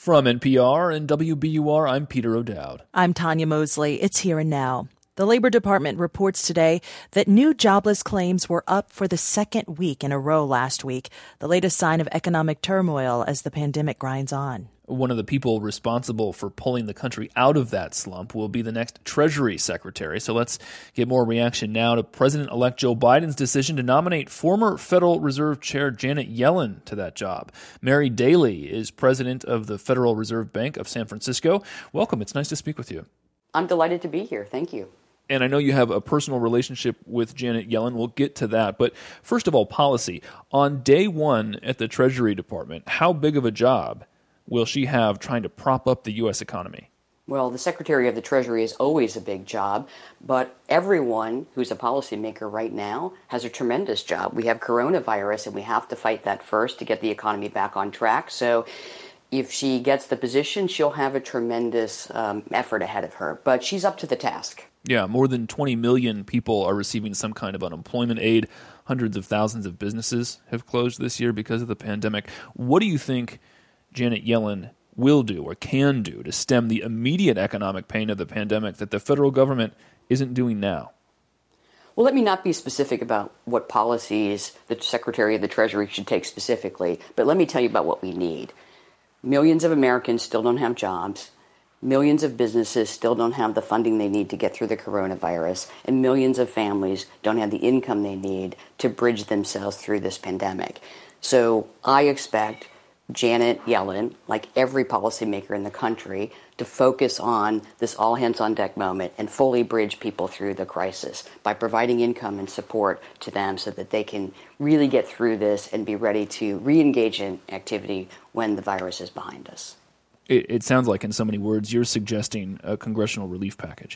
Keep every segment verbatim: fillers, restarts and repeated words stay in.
From N P R and W B U R, I'm Peter O'Dowd. I'm Tanya Mosley. It's Here and Now. The Labor Department reports today that new jobless claims were up for the second week in a row last week, the latest sign of economic turmoil as the pandemic grinds on. One of the people responsible for pulling the country out of that slump will be the next Treasury Secretary. So let's get more reaction now to President-elect Joe Biden's decision to nominate former Federal Reserve Chair Janet Yellen to that job. Mary Daly is president of the Federal Reserve Bank of San Francisco. Welcome. It's nice to speak with you. I'm delighted to be here. Thank you. And I know you have a personal relationship with Janet Yellen. We'll get to that. But first of all, policy. On day one at the Treasury Department, how big of a job will she have trying to prop up the U S economy? Well, the Secretary of the Treasury is always a big job, but everyone who's a policymaker right now has a tremendous job. We have coronavirus, and we have to fight that first to get the economy back on track. So if she gets the position, she'll have a tremendous um, effort ahead of her, but she's up to the task. Yeah, more than twenty million people are receiving some kind of unemployment aid. Hundreds of thousands of businesses have closed this year because of the pandemic. What do you think Janet Yellen will do or can do to stem the immediate economic pain of the pandemic that the federal government isn't doing now? Well, let me not be specific about what policies the Secretary of the Treasury should take specifically, but let me tell you about what we need. Millions of Americans still don't have jobs. Millions of businesses still don't have the funding they need to get through the coronavirus, and millions of families don't have the income they need to bridge themselves through this pandemic. So I expect Janet Yellen, like every policymaker in the country, to focus on this all-hands-on-deck moment and fully bridge people through the crisis by providing income and support to them so that they can really get through this and be ready to re-engage in activity when the virus is behind us. It, it sounds like, in so many words, you're suggesting a congressional relief package.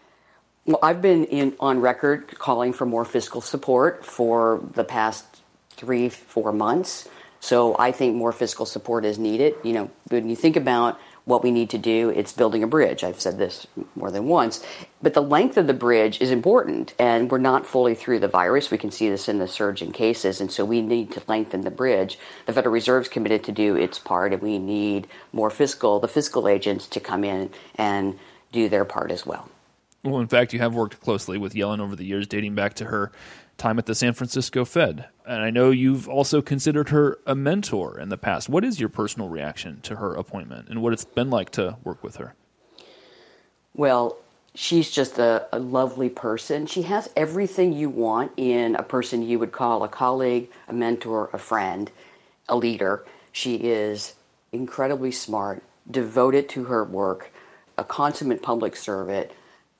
Well, I've been in, on record calling for more fiscal support for the past three, four months. So I think more fiscal support is needed. You know, when you think about what we need to do, it's building a bridge. I've said this more than once. But the length of the bridge is important, and we're not fully through the virus. We can see this in the surge in cases, and so we need to lengthen the bridge. The Federal Reserve's committed to do its part, and we need more fiscal, the fiscal agents to come in and do their part as well. Well, in fact, you have worked closely with Yellen over the years, dating back to her time at the San Francisco Fed. And I know you've also considered her a mentor in the past. What is your personal reaction to her appointment and what it's been like to work with her? Well, she's just a, a lovely person. She has everything you want in a person you would call a colleague, a mentor, a friend, a leader. She is incredibly smart, devoted to her work, a consummate public servant,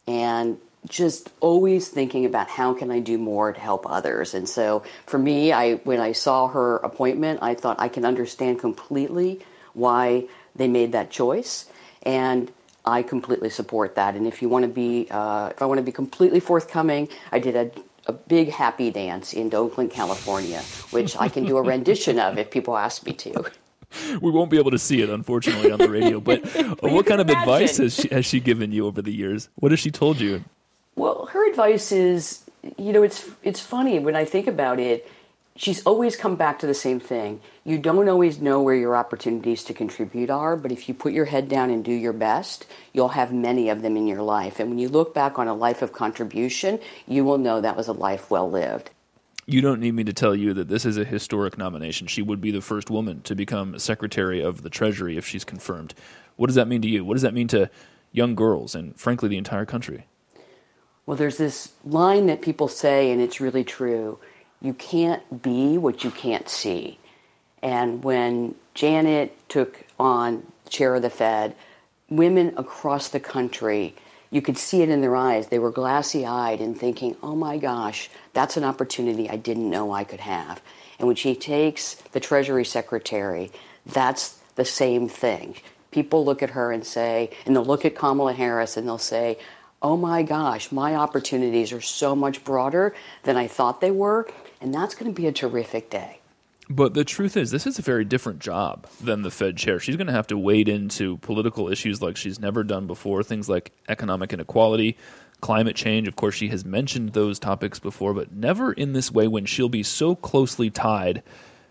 and just always thinking about how can I do more to help others. And so for me, I when I saw her appointment, I thought I can understand completely why they made that choice, and I completely support that. And if you want to be, uh, if I want to be completely forthcoming, I did a, a big happy dance in Oakland, California, which I can do a rendition of if people ask me to. We won't be able to see it, unfortunately, on the radio. But what kind of imagine? advice has she, has she given you over the years? What has she told you? Well, her advice is, you know, it's it's funny when I think about it. She's always come back to the same thing. You don't always know where your opportunities to contribute are, but if you put your head down and do your best, you'll have many of them in your life. And when you look back on a life of contribution, you will know that was a life well lived. You don't need me to tell you that this is a historic nomination. She would be the first woman to become Secretary of the Treasury if she's confirmed. What does that mean to you? What does that mean to young girls and, frankly, the entire country? Well, there's this line that people say, and it's really true. You can't be what you can't see. And when Janet took on chair of the Fed, women across the country, you could see it in their eyes. They were glassy-eyed and thinking, oh my gosh, that's an opportunity I didn't know I could have. And when she takes the Treasury Secretary, that's the same thing. People look at her and say, and they'll look at Kamala Harris and they'll say, oh my gosh, my opportunities are so much broader than I thought they were, and that's going to be a terrific day. But the truth is, this is a very different job than the Fed chair. She's going to have to wade into political issues like she's never done before, things like economic inequality, climate change. Of course, she has mentioned those topics before, but never in this way when she'll be so closely tied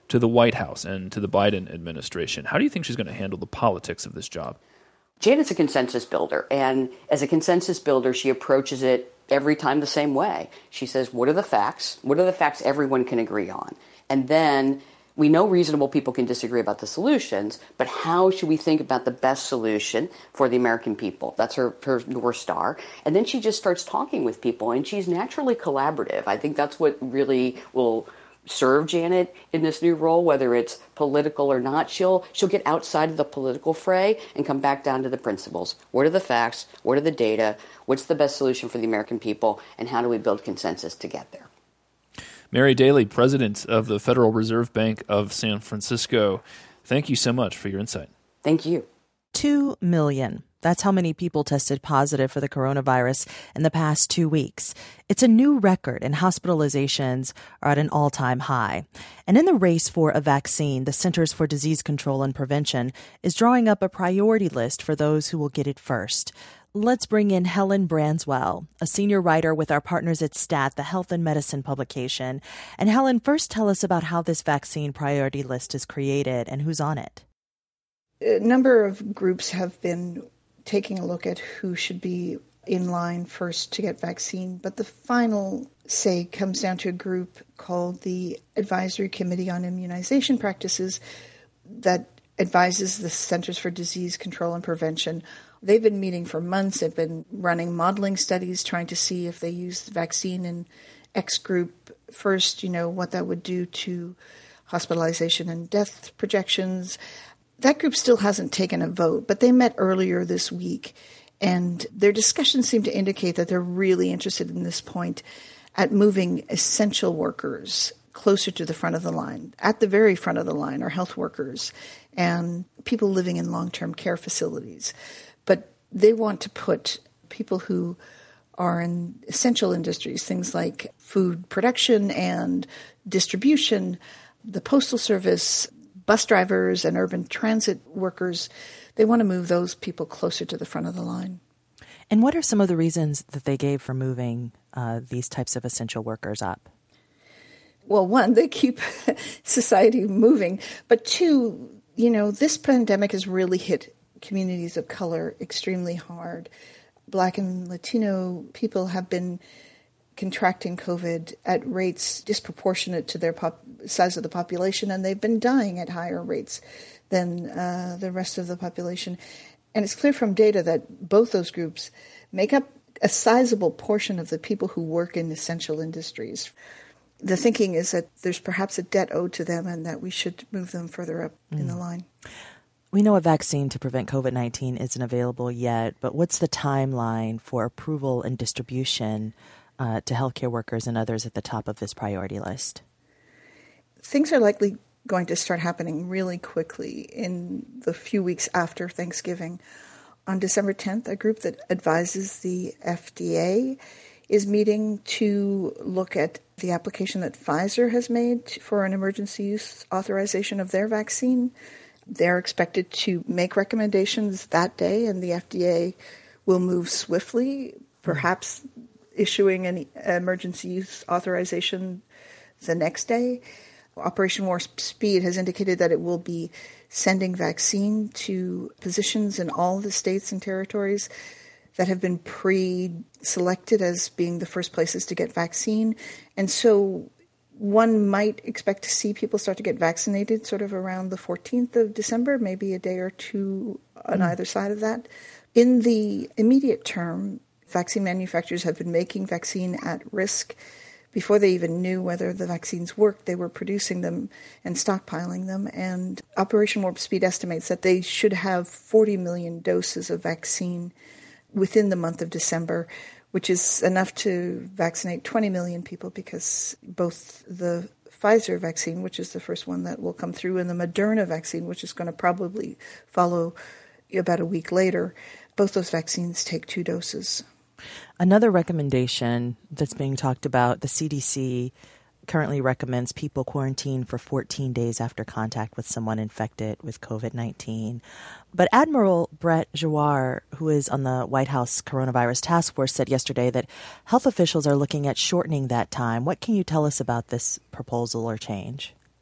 to the White House and to the Biden administration. How do you think she's going to handle the politics of this job? Janet's a consensus builder, and as a consensus builder, she approaches it every time the same way. She says, what are the facts? What are the facts everyone can agree on? And then we know reasonable people can disagree about the solutions, but how should we think about the best solution for the American people? That's her, her North Star. And then she just starts talking with people, and she's naturally collaborative. I think that's what really will serve Janet in this new role, whether it's political or not. She'll she'll get outside of the political fray and come back down to the principles. What are the facts? What are the data? What's the best solution for the American people? And how do we build consensus to get there? Mary Daly, president of the Federal Reserve Bank of San Francisco, thank you so much for your insight. Thank you. Two million. That's how many people tested positive for the coronavirus in the past two weeks. It's a new record, and hospitalizations are at an all-time high. And in the race for a vaccine, the Centers for Disease Control and Prevention is drawing up a priority list for those who will get it first. Let's bring in Helen Branswell, a senior writer with our partners at STAT, the Health and Medicine publication. And Helen, first tell us about how this vaccine priority list is created and who's on it. A number of groups have been taking a look at who should be in line first to get vaccine, but the final say comes down to a group called the Advisory Committee on Immunization Practices that advises the Centers for Disease Control and Prevention. They've been meeting for months. They've been running modeling studies trying to see if they use the vaccine in X group first, you know, what that would do to hospitalization and death projections. That group still hasn't taken a vote, but they met earlier this week, and their discussions seem to indicate that they're really interested in this point at moving essential workers closer to the front of the line. At the very front of the line are health workers and people living in long-term care facilities. But they want to put people who are in essential industries, things like food production and distribution, the postal service, bus drivers and urban transit workers, they want to move those people closer to the front of the line. And what are some of the reasons that they gave for moving uh, these types of essential workers up? Well, one, they keep society moving. But two, you know, this pandemic has really hit communities of color extremely hard. Black and Latino people have been contracting COVID at rates disproportionate to their pop- size of the population, and they've been dying at higher rates than uh, the rest of the population. And it's clear from data that both those groups make up a sizable portion of the people who work in essential industries. The thinking is that there's perhaps a debt owed to them and that we should move them further up mm. in the line. We know a vaccine to prevent COVID nineteen isn't available yet, but what's the timeline for approval and distribution Uh, to healthcare workers and others at the top of this priority list? Things are likely going to start happening really quickly in the few weeks after Thanksgiving. On December tenth, a group that advises the F D A is meeting to look at the application that Pfizer has made for an emergency use authorization of their vaccine. They're expected to make recommendations that day, and the F D A will move swiftly, perhaps issuing an emergency use authorization the next day. Operation Warp Speed has indicated that it will be sending vaccine to positions in all the states and territories that have been pre-selected as being the first places to get vaccine. And so one might expect to see people start to get vaccinated sort of around the fourteenth of December, maybe a day or two on mm. either side of that. In the immediate term, vaccine manufacturers have been making vaccine at risk. Before they even knew whether the vaccines worked, they were producing them and stockpiling them. And Operation Warp Speed estimates that they should have forty million doses of vaccine within the month of December, which is enough to vaccinate twenty million people, because both the Pfizer vaccine, which is the first one that will come through, and the Moderna vaccine, which is going to probably follow about a week later, both those vaccines take two doses. Another recommendation that's being talked about, the C D C currently recommends people quarantine for fourteen days after contact with someone infected with COVID nineteen. But Admiral Brett Giroir, who is on the White House Coronavirus Task Force, said yesterday that health officials are looking at shortening that time. What can you tell us about this proposal or change?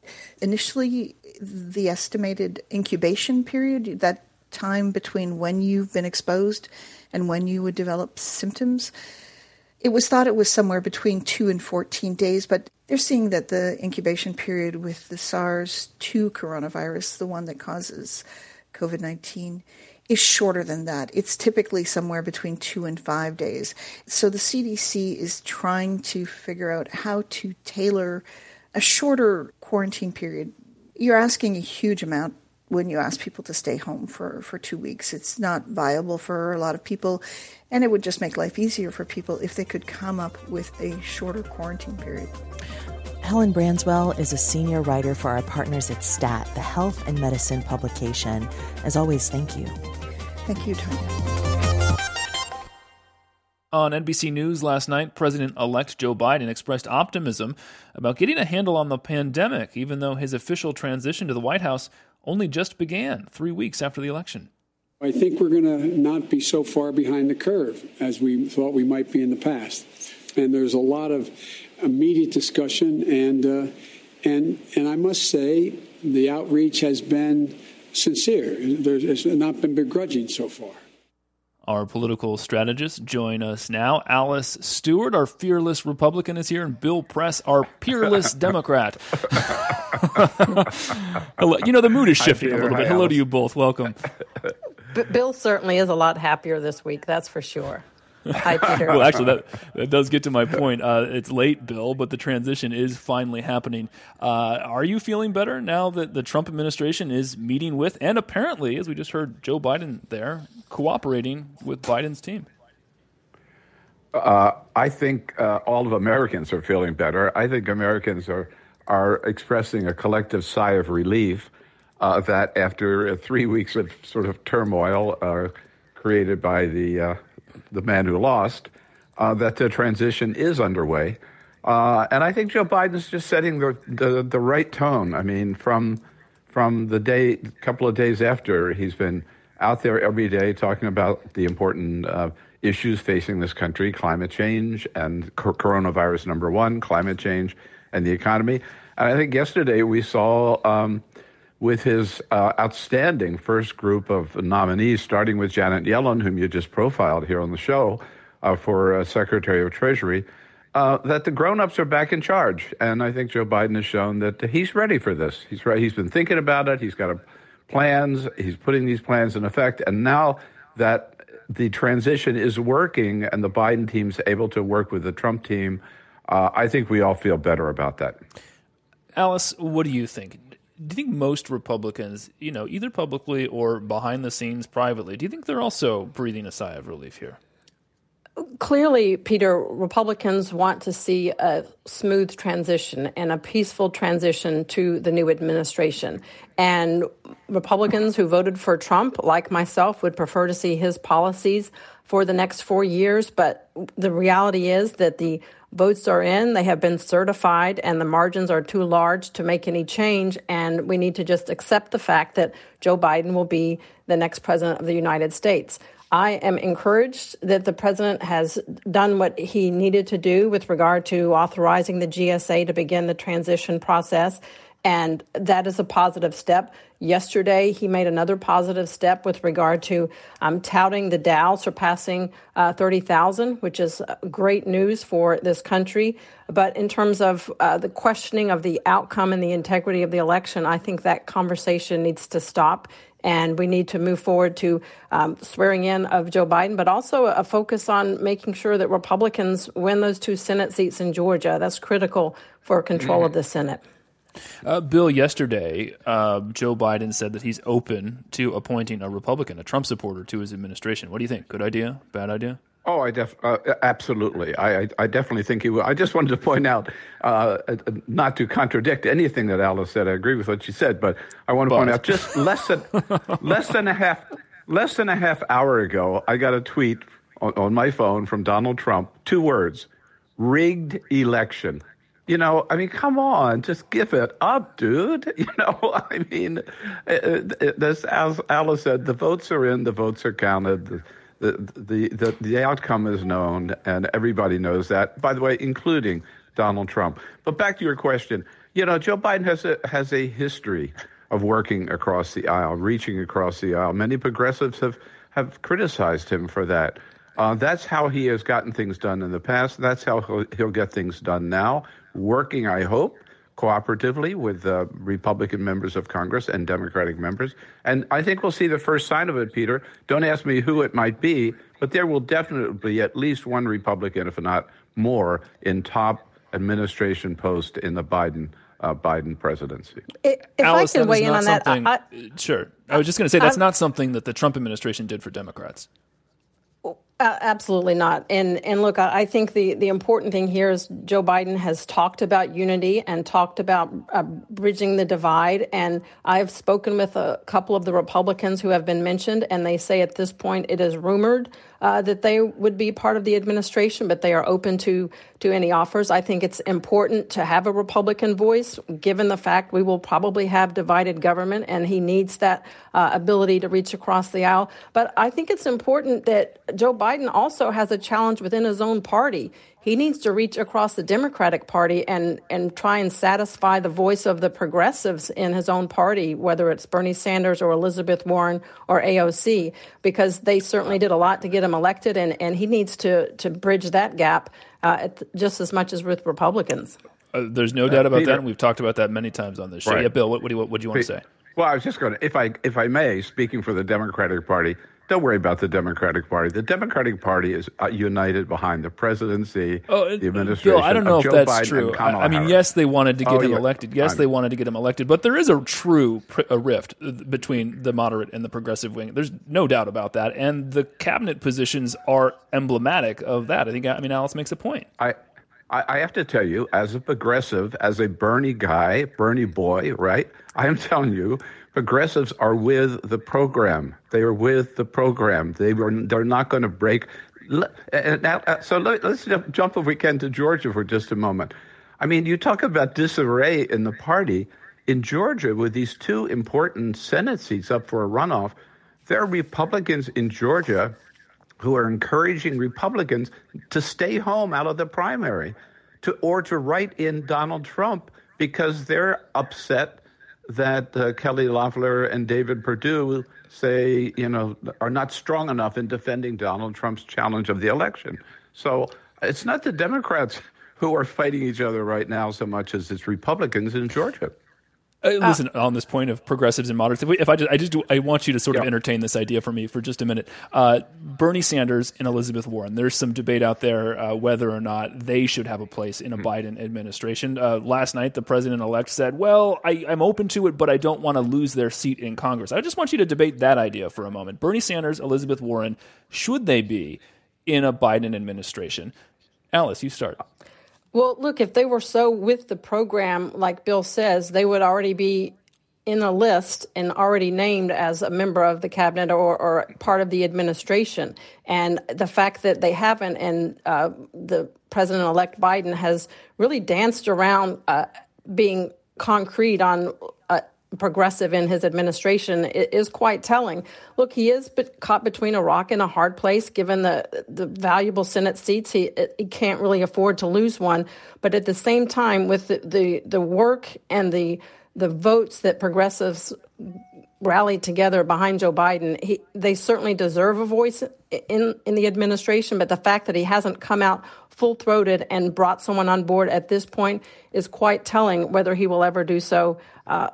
Initially, the estimated incubation period, that time between when you've been exposed and when you would develop symptoms, it was thought it was somewhere between two and fourteen days, but they're seeing that the incubation period with the SARS two coronavirus, the one that causes COVID nineteen, is shorter than that. It's typically somewhere between two and five days. So the C D C is trying to figure out how to tailor a shorter quarantine period. You're asking a huge amount when you ask people to stay home for, for two weeks. It's not viable for a lot of people, and it would just make life easier for people if they could come up with a shorter quarantine period. Helen Branswell is a senior writer for our partners at STAT, the health and medicine publication. As always, thank you. Thank you, Tanya. On N B C News last night, President-elect Joe Biden expressed optimism about getting a handle on the pandemic, even though his official transition to the White House only just began three weeks after the election. I think we're going to not be so far behind the curve as we thought we might be in the past. And there's a lot of immediate discussion, and uh, and and I must say the outreach has been sincere. There's it's not been begrudging so far. Our political strategists join us now. Alice Stewart, our fearless Republican, is here, and Bill Press, our peerless Democrat. Hello. You know, the mood is shifting a little bit. Hello to you both. Welcome. B- Bill certainly is a lot happier this week, that's for sure. Hi, Peter. Well, actually, that, that does get to my point. Uh, it's late, Bill, but the transition is finally happening. Uh, are you feeling better now that the Trump administration is meeting with, and apparently, as we just heard, Joe Biden there, cooperating with Biden's team? Uh, I think uh, all of Americans are feeling better. I think Americans are are expressing a collective sigh of relief uh, that after three weeks of sort of turmoil uh, created by the uh, the man who lost, uh, that the transition is underway. Uh, and I think Joe Biden's just setting the, the, the right tone. I mean, from from the day, couple of days after, he's been out there every day talking about the important uh, issues facing this country, climate change and co- coronavirus number one, climate change and the economy. And I think yesterday we saw um, with his uh, outstanding first group of nominees, starting with Janet Yellen, whom you just profiled here on the show uh, for uh, Secretary of Treasury, uh, that the grown-ups are back in charge. And I think Joe Biden has shown that he's ready for this. He's ready. He's been thinking about it. He's got a plans. He's putting these plans in effect. And now that the transition is working and the Biden team's able to work with the Trump team, uh, I think we all feel better about that. Alice, what do you think? Do you think most Republicans, you know, either publicly or behind the scenes privately, do you think they're also breathing a sigh of relief here? Clearly, Peter, Republicans want to see a smooth transition and a peaceful transition to the new administration. And Republicans who voted for Trump, like myself, would prefer to see his policies for the next four years. But the reality is that the votes are in, they have been certified, and the margins are too large to make any change. And we need to just accept the fact that Joe Biden will be the next president of the United States. I am encouraged that the president has done what he needed to do with regard to authorizing the G S A to begin the transition process, and that is a positive step. Yesterday, he made another positive step with regard to um, touting the Dow surpassing uh, thirty thousand, which is great news for this country. But in terms of uh, the questioning of the outcome and the integrity of the election, I think that conversation needs to stop. And we need to move forward to um, swearing in of Joe Biden, but also a focus on making sure that Republicans win those two Senate seats in Georgia. That's critical for control mm-hmm. of the Senate. Uh, Bill, yesterday, uh, Joe Biden said that he's open to appointing a Republican, a Trump supporter, to his administration. What do you think? Good idea? Bad idea? Oh, I def uh, absolutely. I, I I definitely think he will. I just wanted to point out, uh, not to contradict anything that Alice said. I agree with what she said, but I want to but. point out just less than less than a half less than a half hour ago, I got a tweet on, on my phone from Donald Trump. Two words: rigged election. You know, I mean, come on, just give it up, dude. You know, I mean, it, it, this, as Alice said, the votes are in, the votes are counted. The, The, the the the outcome is known, and everybody knows that, by the way, including Donald Trump. But back to your question, You know, Joe Biden has a has a history of working across the aisle, reaching across the aisle. Many progressives have, have criticized him for that. Uh, that's how he has gotten things done in the past. That's how he'll, he'll get things done now, working, I hope, cooperatively with uh, Republican members of Congress and Democratic members. And I think we'll see the first sign of it, Peter. Don't ask me who it might be, but there will definitely be at least one Republican, if not more, in top administration post in the Biden uh, Biden presidency. If Alice, I can weigh in on that, I, I, sure. I was just going to say that's I'm, not something that the Trump administration did for Democrats. Uh, absolutely not. And and look, I, I think the, the important thing here is Joe Biden has talked about unity and talked about uh, bridging the divide. And I've spoken with a couple of the Republicans who have been mentioned, and they say at this point it is rumored uh, that they would be part of the administration, but they are open to, to any offers. I think it's important to have a Republican voice, given the fact we will probably have divided government, and he needs that uh, ability to reach across the aisle. But I think it's important that Joe Biden also has a challenge within his own party. He needs to reach across the Democratic Party and, and try and satisfy the voice of the progressives in his own party, whether it's Bernie Sanders or Elizabeth Warren or A O C, because they certainly did a lot to get him elected, and, and he needs to, to bridge that gap uh, at, just as much as with Republicans. Uh, there's no doubt about uh, Peter, that, and we've talked about that many times on this show. Right. Yeah, Bill, what, what do you, what, what do you want to say? Well, I was just going to, if I if I may, speaking for the Democratic Party, don't worry about the Democratic Party. The Democratic Party is uh, united behind the presidency, oh, the administration. Bill, I don't know if Joe that's Biden true. I, I mean, Harris. yes, they wanted to get oh, him yeah. elected. Yes, I'm, they wanted to get him elected. But there is a true pr- a rift between the moderate and the progressive wing. There's no doubt about that. And the cabinet positions are emblematic of that. I think, I mean, Alice makes a point. I, I have to tell you, as a progressive, as a Bernie guy, Bernie boy, right? I am telling you, progressives are with the program. They are with the program. They were. They're not going to break. So let's jump, if we can, to Georgia for just a moment. I mean, you talk about disarray in the party. In Georgia, with these two important Senate seats up for a runoff, there are Republicans in Georgia who are encouraging Republicans to stay home out of the primary, to or to write in Donald Trump because they're upset that uh, Kelly Loeffler and David Perdue say, you know, are not strong enough in defending Donald Trump's challenge of the election. So it's not the Democrats who are fighting each other right now so much as it's Republicans in Georgia. Uh, listen, uh, on this point of progressives and moderates, if, we, if I just, I just do, I want you to sort of yeah. entertain this idea for me for just a minute. Uh, Bernie Sanders and Elizabeth Warren. There's some debate out there uh, whether or not they should have a place in a mm-hmm. Biden administration. Uh, last night, the president-elect said, "Well, I, I'm open to it, but I don't want to lose their seat in Congress." I just want you to debate that idea for a moment. Bernie Sanders, Elizabeth Warren, should they be in a Biden administration? Alice, you start. Well, look, if they were so with the program, like Bill says, they would already be in a list and already named as a member of the cabinet or, or part of the administration. And the fact that they haven't, and uh, the president-elect Biden has really danced around uh, being concrete on uh, progressive in his administration is quite telling. Look, he is caught between a rock and a hard place, given the the valuable Senate seats. He, he can't really afford to lose one. But at the same time, with the, the, the work and the the votes that progressives rallied together behind Joe Biden, he, they certainly deserve a voice in, in the administration. But the fact that he hasn't come out full-throated and brought someone on board at this point is quite telling, whether he will ever do so uh,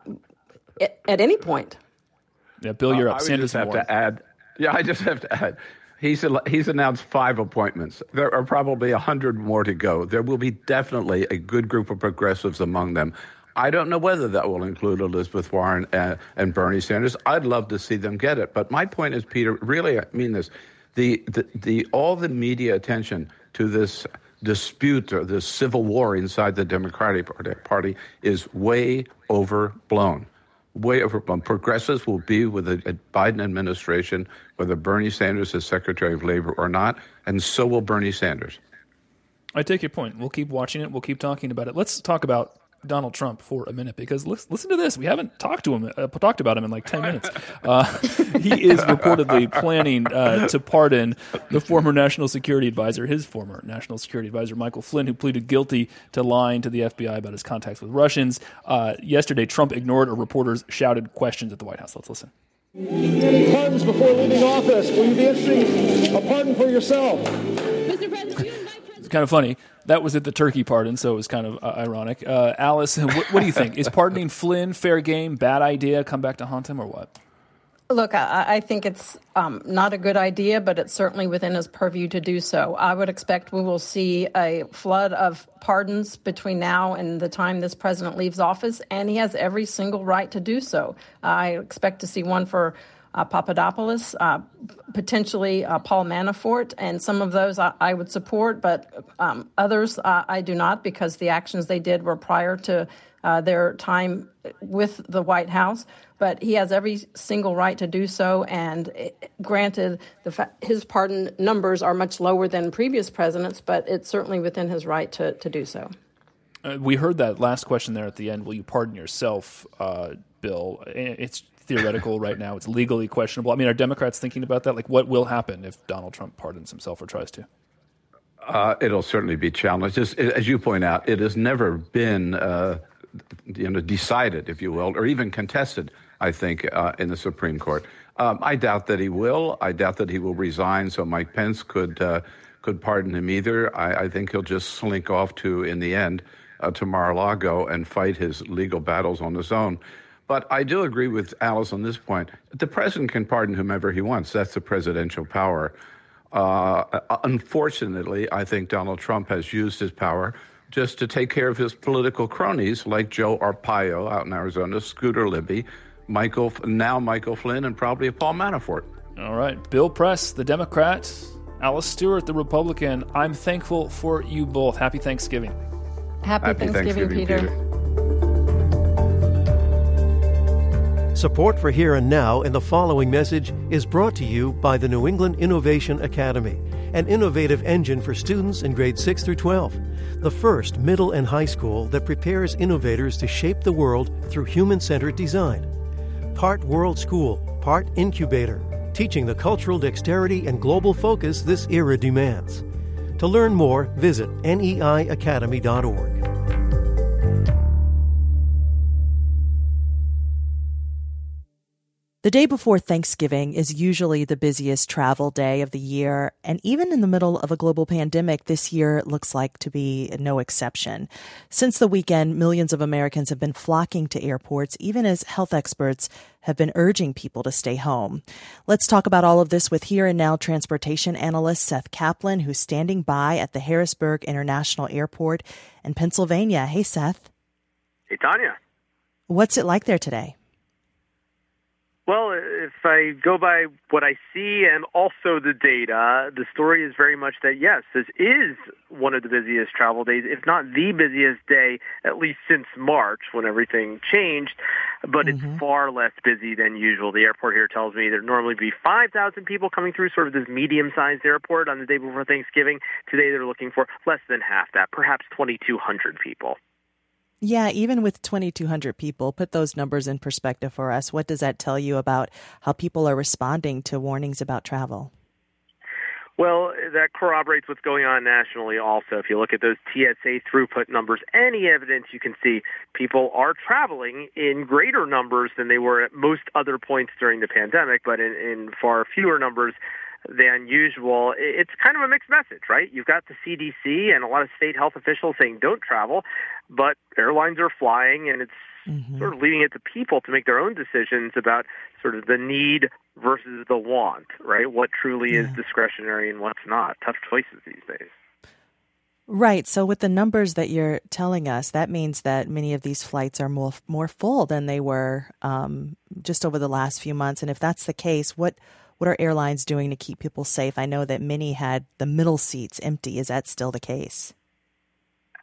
at any point. Yeah, Bill, you're uh, up. I would Sanders just have Warren. to add. Yeah, I just have to add. He's he's announced five appointments. There are probably a hundred more to go. There will be definitely a good group of progressives among them. I don't know whether that will include Elizabeth Warren and, and Bernie Sanders. I'd love to see them get it. But my point is, Peter, really, I mean this: the the, the all the media attention to this dispute or this civil war inside the Democratic Party is way overblown. Way overblown. Progressives will be with a, a Biden administration, whether Bernie Sanders is Secretary of Labor or not, and so will Bernie Sanders. I take your point. We'll keep watching it. We'll keep talking about it. Let's talk about Donald Trump for a minute, because listen, listen to this. We haven't talked to him, uh, talked about him in like ten minutes. Uh, he is reportedly planning uh, to pardon the former national security advisor, his former national security advisor, Michael Flynn, who pleaded guilty to lying to the F B I about his contacts with Russians. Uh, yesterday, Trump ignored a reporter's shouted questions at the White House. Let's listen. Pardons before leaving office. Will you be issuing a pardon for yourself? Mister President, you invite President- It's kind of funny. That was at the turkey pardon, so it was kind of uh, ironic. Uh, Alice, what, what do you think? Is pardoning Flynn fair game, bad idea, come back to haunt him, or what? Look, I, I think it's um, not a good idea, but it's certainly within his purview to do so. I would expect we will see a flood of pardons between now and the time this president leaves office, and he has every single right to do so. I expect to see one for uh, Papadopoulos, uh, potentially uh, Paul Manafort, and some of those I, I would support, but um, others uh, I do not, because the actions they did were prior to uh, their time with the White House. But he has every single right to do so. And it, granted, the fa- his pardon numbers are much lower than previous presidents, but it's certainly within his right to, to do so. Uh, we heard that last question there at the end. Will you pardon yourself, uh, Bill? It's theoretical right now. It's legally questionable. I mean, are Democrats thinking about that? Like, what will happen if Donald Trump pardons himself or tries to? Uh, it'll certainly be challenged. Just, as you point out, it has never been uh, you know, decided, if you will, or even contested, I think, uh, in the Supreme Court. Um, I doubt that he will. I doubt that he will resign so Mike Pence could uh, could pardon him either. I, I think he'll just slink off to, in the end, uh, to Mar-a-Lago and fight his legal battles on his own. But I do agree with Alice on this point. The president can pardon whomever he wants. That's the presidential power. Uh, unfortunately, I think Donald Trump has used his power just to take care of his political cronies like Joe Arpaio out in Arizona, Scooter Libby, Michael, now Michael Flynn, and probably Paul Manafort. All right. Bill Press, the Democrat, Alice Stewart, the Republican. I'm thankful for you both. Happy Thanksgiving. Happy, Happy Thanksgiving, Thanksgiving, Peter. Peter. Support for Here and Now in the following message is brought to you by the New England Innovation Academy, an innovative engine for students in grades six through twelve, the first middle and high school that prepares innovators to shape the world through human-centered design. Part World School, part incubator, teaching the cultural dexterity and global focus this era demands. To learn more, visit N E I academy dot org. The day before Thanksgiving is usually the busiest travel day of the year, and even in the middle of a global pandemic, this year looks like to be no exception. Since the weekend, millions of Americans have been flocking to airports, even as health experts have been urging people to stay home. Let's talk about all of this with Here and Now transportation analyst Seth Kaplan, who's standing by at the Harrisburg International Airport in Pennsylvania. Hey, Seth. Hey, Tanya. What's it like there today? Well, if I go by what I see and also the data, the story is very much that, yes, this is one of the busiest travel days, if not the busiest day, at least since March when everything changed, but mm-hmm. it's far less busy than usual. The airport here tells me there'd normally be five thousand people coming through sort of this medium-sized airport on the day before Thanksgiving. Today they're looking for less than half that, perhaps twenty-two hundred people. Yeah, even with twenty-two hundred people, put those numbers in perspective for us. What does that tell you about how people are responding to warnings about travel? Well, that corroborates what's going on nationally also. If you look at those T S A throughput numbers, any evidence you can see, people are traveling in greater numbers than they were at most other points during the pandemic, but in, in far fewer numbers than usual. It's kind of a mixed message, right? You've got the C D C and a lot of state health officials saying don't travel, but airlines are flying, and it's mm-hmm. sort of leaving it to people to make their own decisions about sort of the need versus the want, right? What truly yeah. is discretionary and what's not. Tough choices these days. Right. So with the numbers that you're telling us, that means that many of these flights are more more full than they were um, just over the last few months. And if that's the case, what What are airlines doing to keep people safe? I know that many had the middle seats empty. Is that still the case?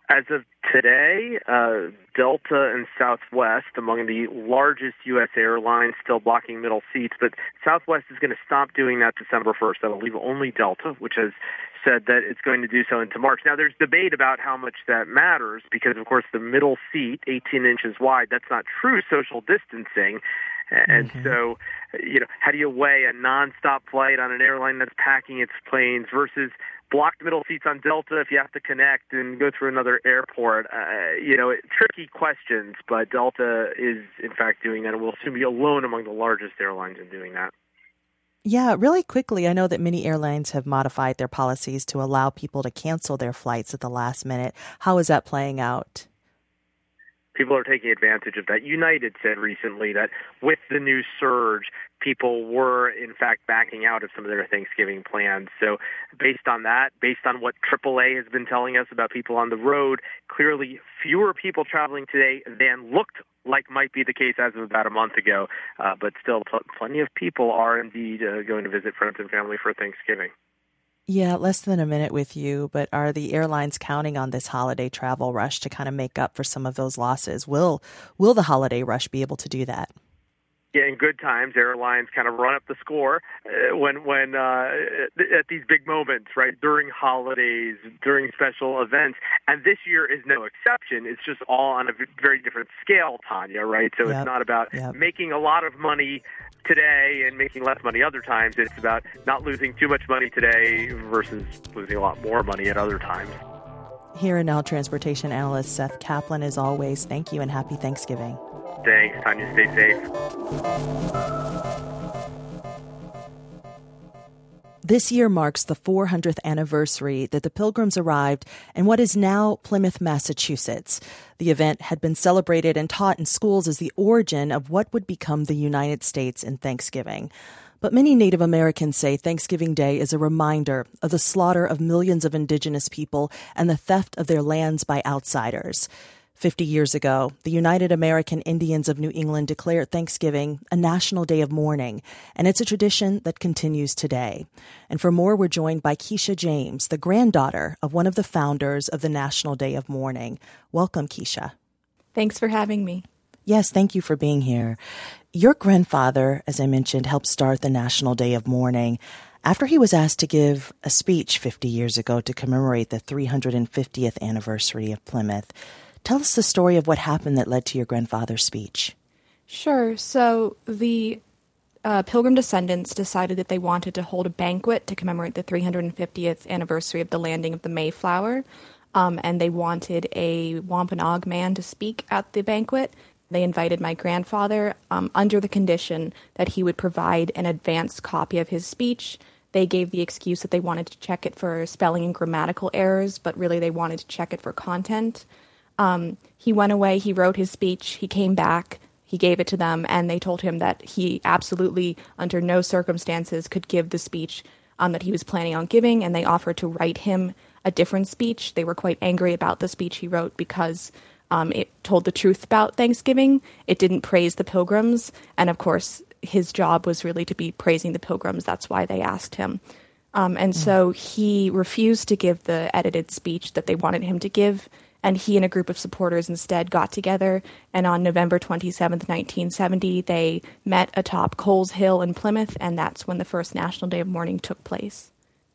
As of today, uh, Delta and Southwest, among the largest U S airlines, still blocking middle seats, but Southwest is going to stop doing that December first. That'll leave only Delta, which has said that it's going to do so into March. Now, there's debate about how much that matters because, of course, the middle seat, eighteen inches wide, that's not true social distancing. And mm-hmm. so, you know, how do you weigh a nonstop flight on an airline that's packing its planes versus blocked middle seats on Delta if you have to connect and go through another airport? Uh, you know, tricky questions, but Delta is, in fact, doing that and will soon be alone among the largest airlines in doing that. Yeah, really quickly, I know that many airlines have modified their policies to allow people to cancel their flights at the last minute. How is that playing out? People are taking advantage of that. United said recently that with the new surge, people were, in fact, backing out of some of their Thanksgiving plans. So based on that, based on what triple A has been telling us about people on the road, clearly fewer people traveling today than looked like might be the case as of about a month ago. Uh, but still, pl- plenty of people are indeed uh, going to visit friends and family for Thanksgiving. Yeah, less than a minute with you, but are the airlines counting on this holiday travel rush to kind of make up for some of those losses? Will will the holiday rush be able to do that? Yeah, in good times, airlines kind of run up the score uh, when when uh, at these big moments, right, during holidays, during special events. And this year is no exception. It's just all on a very different scale, Tanya, right? So yep. It's not about yep. making a lot of money today and making less money other times. It's about not losing too much money today versus losing a lot more money at other times. Here and Now transportation analyst Seth Kaplan, as always, thank you and happy Thanksgiving. Thanks, Tanya. Stay safe. This year marks the four hundredth anniversary that the Pilgrims arrived in what is now Plymouth, Massachusetts. The event had been celebrated and taught in schools as the origin of what would become the United States in Thanksgiving. But many Native Americans say Thanksgiving Day is a reminder of the slaughter of millions of indigenous people and the theft of their lands by outsiders. Fifty years ago, the United American Indians of New England declared Thanksgiving a national day of mourning, and it's a tradition that continues today. And for more, we're joined by Keisha James, the granddaughter of one of the founders of the National Day of Mourning. Welcome, Keisha. Thanks for having me. Yes, thank you for being here. Your grandfather, as I mentioned, helped start the National Day of Mourning after he was asked to give a speech fifty years ago to commemorate the three hundred fiftieth anniversary of Plymouth. Tell us the story of what happened that led to your grandfather's speech. Sure. So the uh, Pilgrim descendants decided that they wanted to hold a banquet to commemorate the three hundred fiftieth anniversary of the landing of the Mayflower, um, and they wanted a Wampanoag man to speak at the banquet. They invited my grandfather um, under the condition that he would provide an advanced copy of his speech. They gave the excuse that they wanted to check it for spelling and grammatical errors, but really they wanted to check it for content. Um, he went away, he wrote his speech, he came back, he gave it to them, and they told him that he absolutely, under no circumstances, could give the speech um, that he was planning on giving, and they offered to write him a different speech. They were quite angry about the speech he wrote because um, it told the truth about Thanksgiving. It didn't praise the Pilgrims, and of course, his job was really to be praising the Pilgrims. That's why they asked him. Um, and mm. so he refused to give the edited speech that they wanted him to give. And he and a group of supporters instead got together, and on November twenty-seventh, nineteen seventy, they met atop Coles Hill in Plymouth, and that's when the first National Day of Mourning took place.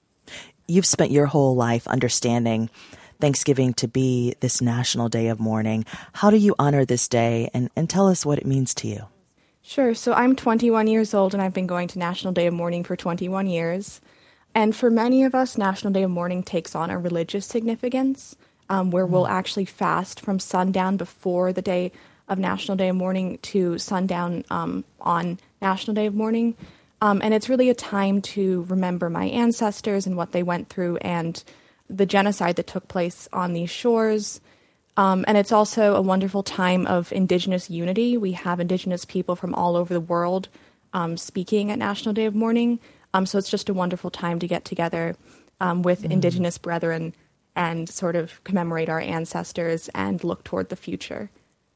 You've spent your whole life understanding Thanksgiving to be this National Day of Mourning. How do you honor this day, and, and tell us what it means to you? Sure. So I'm twenty-one years old, and I've been going to National Day of Mourning for twenty-one years. And for many of us, National Day of Mourning takes on a religious significance. Um, where we'll actually fast from sundown before the day of National Day of Mourning to sundown um, on National Day of Mourning. Um, and it's really a time to remember my ancestors and what they went through and the genocide that took place on these shores. Um, and it's also a wonderful time of Indigenous unity. We have Indigenous people from all over the world um, speaking at National Day of Mourning. Um, so it's just a wonderful time to get together um, with mm. Indigenous brethren and sort of commemorate our ancestors and look toward the future.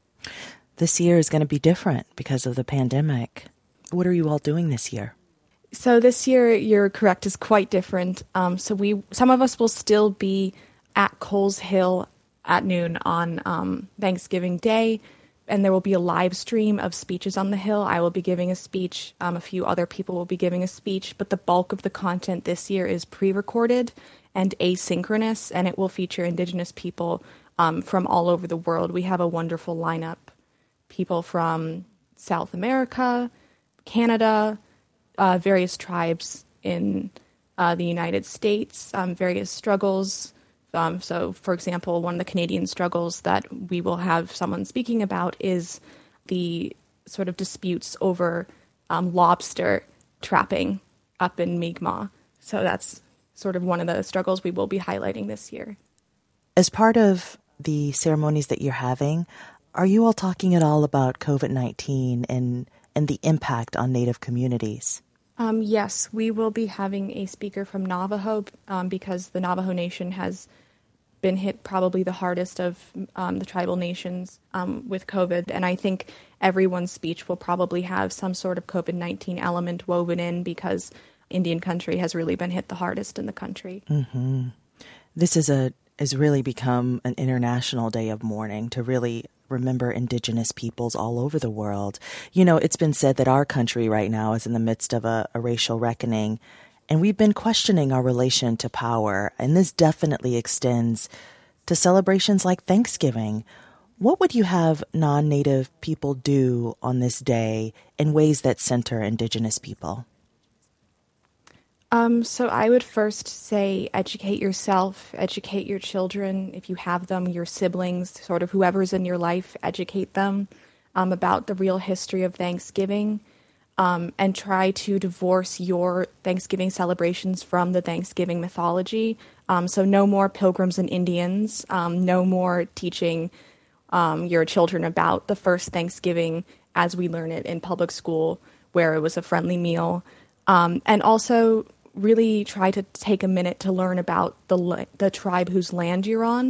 This year is going to be different because of the pandemic. What are you all doing this year? So this year, you're correct, is quite different. Um, so we, some of us will still be at Coles Hill at noon on um, Thanksgiving Day. And there will be a live stream of speeches on the Hill. I will be giving a speech. Um, a few other people will be giving a speech. But the bulk of the content this year is pre-recorded and asynchronous, and it will feature Indigenous people um, from all over the world. We have a wonderful lineup. People from South America, Canada, uh, various tribes in uh, the United States, um, various struggles. Um, so, for example, one of the Canadian struggles that we will have someone speaking about is the sort of disputes over um, lobster trapping up in Mi'kmaq. So that's sort of one of the struggles we will be highlighting this year. As part of the ceremonies that you're having, are you all talking at all about COVID nineteen and, and the impact on Native communities? Um, yes, we will be having a speaker from Navajo um, because the Navajo Nation has been hit probably the hardest of um, the tribal nations um, with COVID. And I think everyone's speech will probably have some sort of COVID nineteen element woven in because Indian country has really been hit the hardest in the country. Mm-hmm. This is a has really become an international day of mourning to really remember Indigenous peoples all over the world. You know, it's been said that our country right now is in the midst of a, a racial reckoning, and we've been questioning our relation to power, and this definitely extends to celebrations like Thanksgiving. What would you have non-Native people do on this day in ways that center Indigenous people? Um, so I would first say educate yourself, educate your children, if you have them, your siblings, sort of whoever's in your life, educate them um, about the real history of Thanksgiving, um, and try to divorce your Thanksgiving celebrations from the Thanksgiving mythology. Um, so no more Pilgrims and Indians, um, no more teaching um, your children about the first Thanksgiving as we learn it in public school, where it was a friendly meal, um, and also really try to take a minute to learn about the the tribe whose land you're on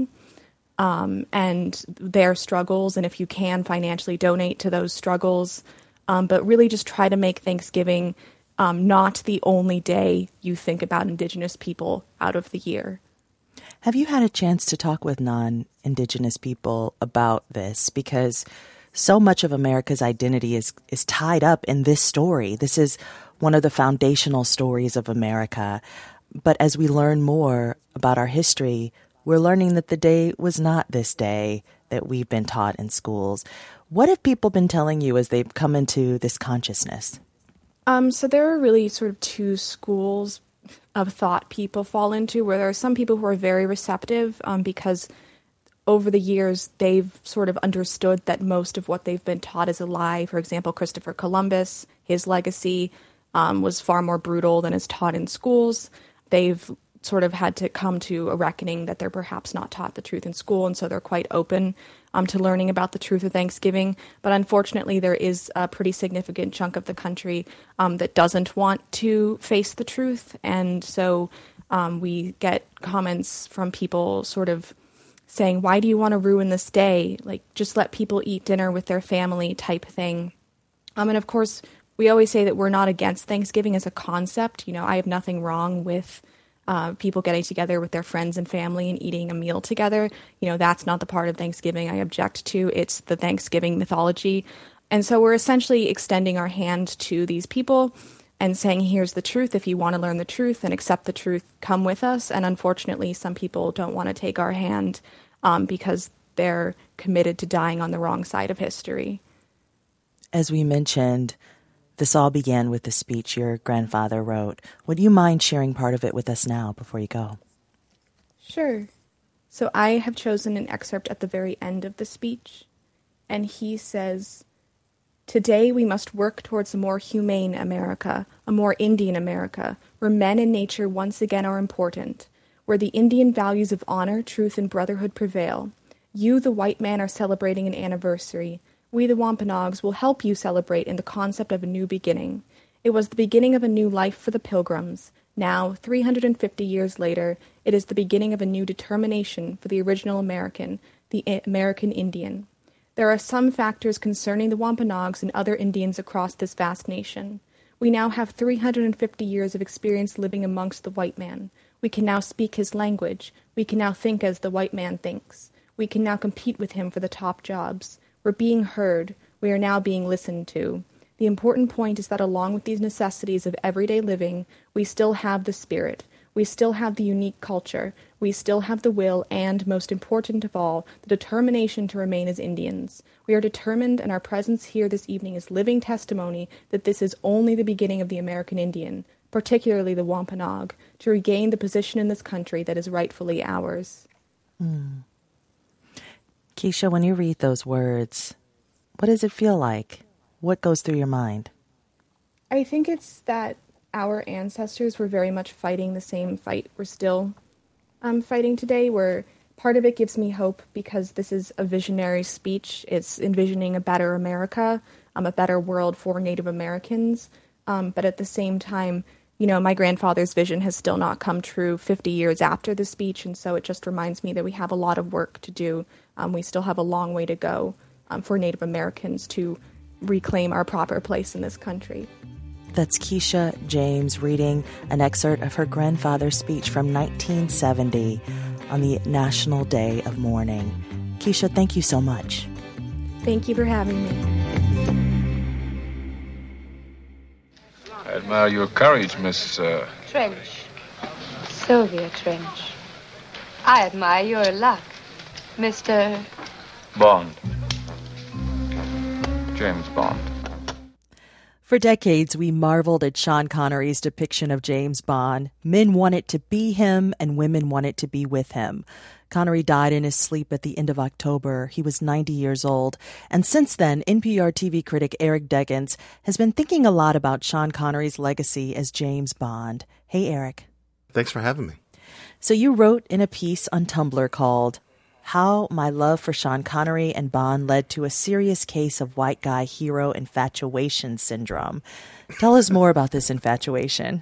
um, and their struggles, and if you can, financially donate to those struggles. Um, but really just try to make Thanksgiving um, not the only day you think about Indigenous people out of the year. Have you had a chance to talk with non-Indigenous people about this? Because so much of America's identity is is tied up in this story. This is one of the foundational stories of America. But as we learn more about our history, we're learning that the day was not this day that we've been taught in schools. What have people been telling you as they've come into this consciousness? Um, so there are really sort of two schools of thought people fall into, where there are some people who are very receptive um, because over the years they've sort of understood that most of what they've been taught is a lie. For example, Christopher Columbus, his legacy Um, was far more brutal than is taught in schools. They've sort of had to come to a reckoning that they're perhaps not taught the truth in school, and so they're quite open um, to learning about the truth of Thanksgiving. But unfortunately, there is a pretty significant chunk of the country um, that doesn't want to face the truth, and so um, we get comments from people sort of saying, why do you want to ruin this day? Like, just let people eat dinner with their family type thing. Um, and of course, we always say that we're not against Thanksgiving as a concept. You know, I have nothing wrong with uh, people getting together with their friends and family and eating a meal together. You know, that's not the part of Thanksgiving I object to. It's the Thanksgiving mythology. And so we're essentially extending our hand to these people and saying, here's the truth. If you want to learn the truth and accept the truth, come with us. And unfortunately, some people don't want to take our hand um, because they're committed to dying on the wrong side of history. As we mentioned, this all began with the speech your grandfather wrote. Would you mind sharing part of it with us now before you go? Sure. So I have chosen an excerpt at the very end of the speech, and he says, "Today we must work towards a more humane America, a more Indian America, where men and nature once again are important, where the Indian values of honor, truth, and brotherhood prevail. You, the white man, are celebrating an anniversary. We, the Wampanoags, will help you celebrate in the concept of a new beginning. It was the beginning of a new life for the Pilgrims. Now, three hundred fifty years later, it is the beginning of a new determination for the original American, the American Indian. There are some factors concerning the Wampanoags and other Indians across this vast nation. We now have three hundred fifty years of experience living amongst the white man. We can now speak his language. We can now think as the white man thinks. We can now compete with him for the top jobs. We're being heard. We are now being listened to. The important point is that along with these necessities of everyday living, we still have the spirit. We still have the unique culture. We still have the will and, most important of all, the determination to remain as Indians. We are determined, and our presence here this evening is living testimony that this is only the beginning of the American Indian, particularly the Wampanoag, to regain the position in this country that is rightfully ours. Mm. Keisha, when you read those words, what does it feel like? What goes through your mind? I think it's that our ancestors were very much fighting the same fight we're still um, fighting today, where part of it gives me hope because this is a visionary speech. It's envisioning a better America, um, a better world for Native Americans. Um, but at the same time, you know, my grandfather's vision has still not come true fifty years after the speech, and so it just reminds me that we have a lot of work to do. Um, we still have a long way to go um, for Native Americans to reclaim our proper place in this country. That's Keisha James reading an excerpt of her grandfather's speech from nineteen seventy on the National Day of Mourning. Keisha, thank you so much. Thank you for having me. I admire your courage, Miss... Uh... Trench. Sylvia Trench. I admire your luck, Mister Bond. James Bond. For decades, we marveled at Sean Connery's depiction of James Bond. Men wanted to be him, and women wanted to be with him. Connery died in his sleep at the end of October. He was ninety years old. And since then, N P R T V critic Eric Deggans has been thinking a lot about Sean Connery's legacy as James Bond. Hey, Eric. Thanks for having me. So you wrote in a piece on Tumblr called How My Love for Sean Connery and Bond Led to a Serious Case of White Guy Hero Infatuation Syndrome. Tell us more about this infatuation.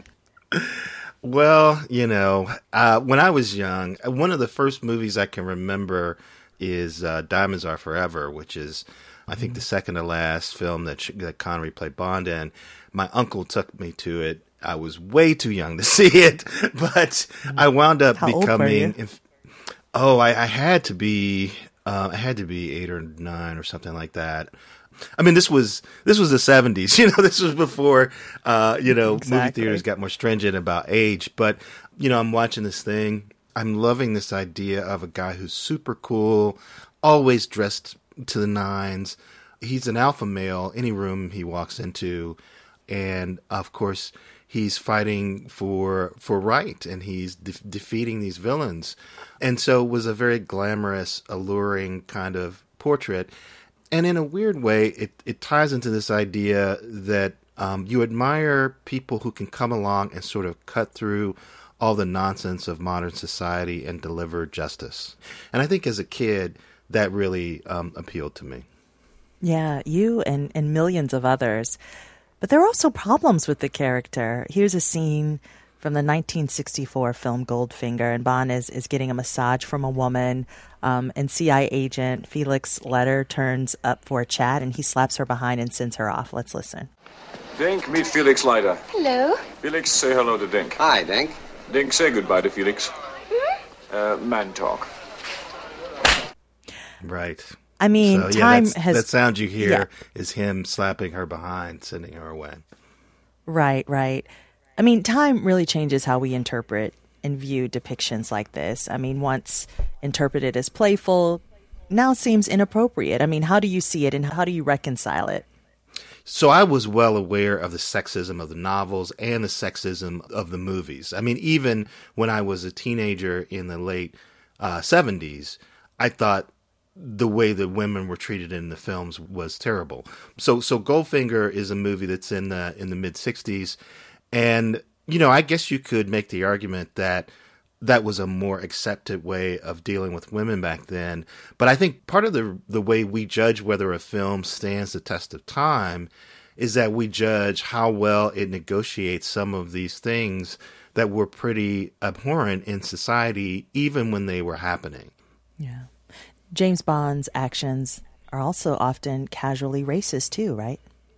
Well, you know, uh, when I was young, one of the first movies I can remember is uh, Diamonds Are Forever, which is, I think, the second to last film that, that Connery played Bond in. My uncle took me to it. I was way too young to see it, but I wound up How becoming... old were you? Inf- oh, I, I had to be, uh, I had to be eight or nine or something like that. I mean, this was this was the seventies. You know, this was before, uh, you know, Exactly. movie theaters got more stringent about age. But, you know, I'm watching this thing. I'm loving this idea of a guy who's super cool, always dressed to the nines. He's an alpha male, any room he walks into. And, of course, he's fighting for for right, and he's de- defeating these villains. And so it was a very glamorous, alluring kind of portrait. And in a weird way, it, it ties into this idea that um, you admire people who can come along and sort of cut through all the nonsense of modern society and deliver justice. And I think as a kid, that really um, appealed to me. Yeah, you and, and millions of others. But there are also problems with the character. Here's a scene from the nineteen sixty-four film Goldfinger, and Bond is, is getting a massage from a woman, um, and C I A agent Felix Leiter turns up for a chat, and he slaps her behind and sends her off. Let's listen. Dink, meet Felix Leiter. Hello. Felix, say hello to Dink. Hi, Dink. Dink, say goodbye to Felix. Hmm? Uh, man talk. Right. I mean, so, yeah, time that's, has... That sound you hear yeah. is him slapping her behind, sending her away. Right, right. I mean, time really changes how we interpret and view depictions like this. I mean, once interpreted as playful, now seems inappropriate. I mean, how do you see it and how do you reconcile it? So I was well aware of the sexism of the novels and the sexism of the movies. I mean, even when I was a teenager in the late uh, seventies, I thought the way that women were treated in the films was terrible. So, so Goldfinger is a movie that's in the in the mid sixties, and you know, I guess you could make the argument that that was a more accepted way of dealing with women back then. But I think part of the the way we judge whether a film stands the test of time is that we judge how well it negotiates some of these things that were pretty abhorrent in society, even when they were happening. Yeah. James Bond's actions are also often casually racist too, right?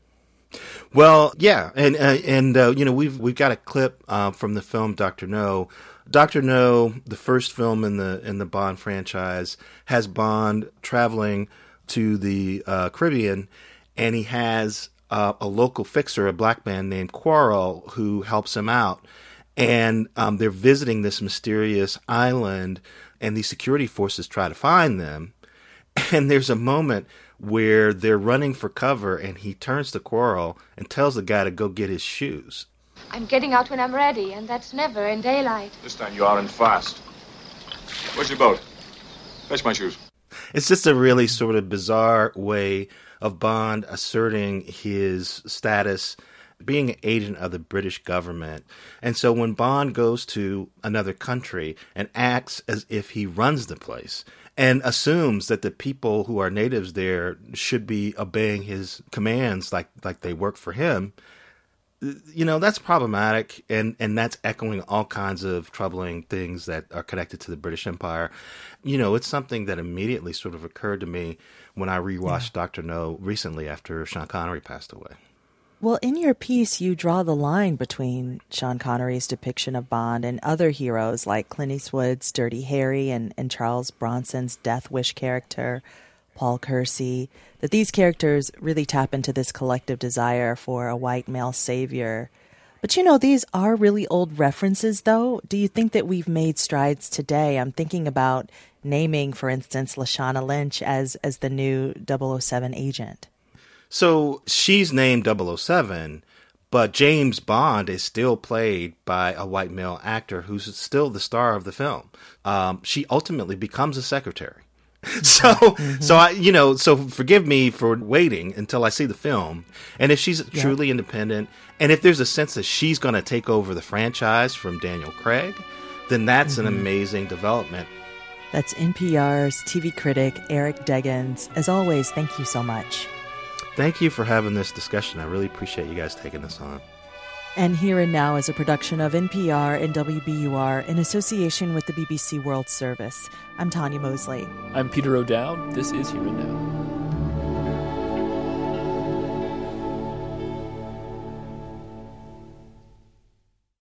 Well, yeah, and uh, and uh, you know we've we've got a clip uh, from the film Doctor No. Doctor No, the first film in the in the Bond franchise, has Bond traveling to the uh, Caribbean, and he has uh, a local fixer, a black man named Quarrel, who helps him out. And um, they're visiting this mysterious island, and these security forces try to find them. And there's a moment where they're running for cover, and he turns to Quarrel and tells the guy to go get his shoes. I'm getting out when I'm ready, and that's never in daylight. This time you aren't fast. Where's your boat? Fetch my shoes. It's just a really sort of bizarre way of Bond asserting his status, being an agent of the British government. And so when Bond goes to another country and acts as if he runs the place and assumes that the people who are natives there should be obeying his commands like, like they work for him, you know, that's problematic, and, and that's echoing all kinds of troubling things that are connected to the British Empire. You know, it's something that immediately sort of occurred to me when I rewatched yeah. Doctor No recently after Sean Connery passed away. Well, in your piece, you draw the line between Sean Connery's depiction of Bond and other heroes like Clint Eastwood's Dirty Harry and, and Charles Bronson's Death Wish character, Paul Kersey, that these characters really tap into this collective desire for a white male savior. But, you know, these are really old references, though. Do you think that we've made strides today? I'm thinking about naming, for instance, Lashana Lynch as, as the new double oh seven agent. So she's named double oh seven, but James Bond is still played by a white male actor who's still the star of the film. Um, she ultimately becomes a secretary. So, mm-hmm. so I, you know, so forgive me for waiting until I see the film. And if she's yeah. truly independent, and if there's a sense that she's going to take over the franchise from Daniel Craig, then that's mm-hmm. an amazing development. That's N P R's T V critic, Eric Deggans. As always, thank you so much. Thank you for having this discussion. I really appreciate you guys taking this on. And Here and Now is a production of N P R and W B U R in association with the B B C World Service. I'm Tanya Mosley. I'm Peter O'Dowd. This is Here and Now.